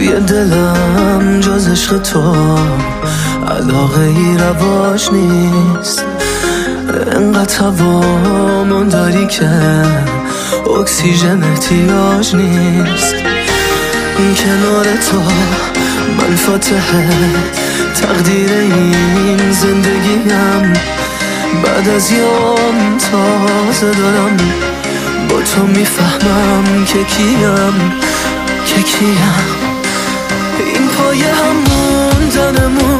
توی دلم جز عشق تو علاقه ای رواج نیست. انقدر هوامون داری که اکسیژن احتیاج نیست. کنار تو من فاتحه تقدیر این زندگیم. بعد از یام تازه دارم با تو میفهمم که کیم. این پایه هم موندنمون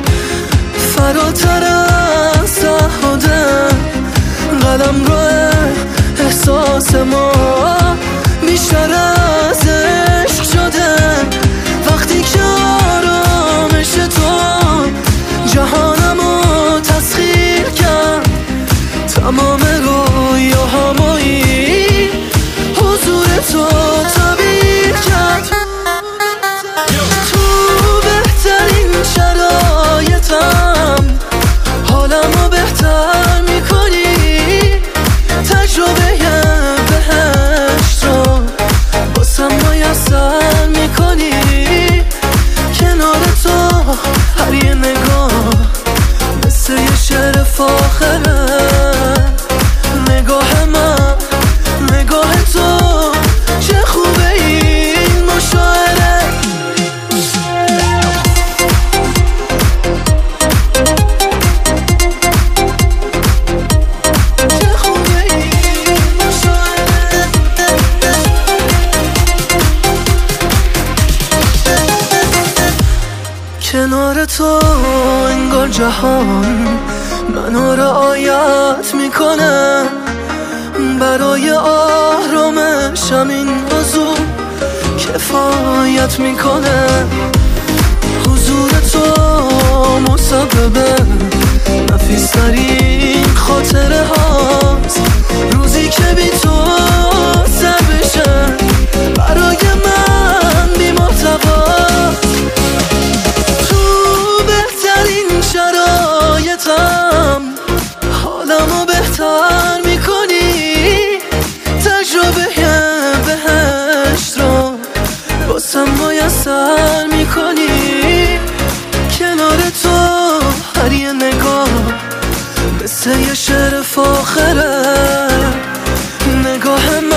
فراتر از تعهده. قلم رو احساس ما بیشتر از عشق شده. وقتی که آرامش تو جهانمو تسخیر کرد، تمام رویاهامایی حضور تو تعبیر کرد. تو بهترین شرایطم حالمو بهتر میکنی. تجربه بهشت رو باسم میسر میکنی. کنار تو هر یه نگاه مثل یه شعر فاخره. نگاه من نگاه تو چه خوبه این مشاعره. چه خوبه این مشاعره. کنار تو انگار جهان منو رعایت میکنه. برای آرامشم این حضور کفایت میکنه. حضور تو مسبب نفیسترین خاطره هاست. روزی که بی تو سر بشه برای من بی محتواست. تو بهترین شرایطم حالمو بهتر میکنی. تجربه بهشت رو باسم میسر میکنی. کنار تو هر یه نگاه مثل یه شعر فاخره. نگاه من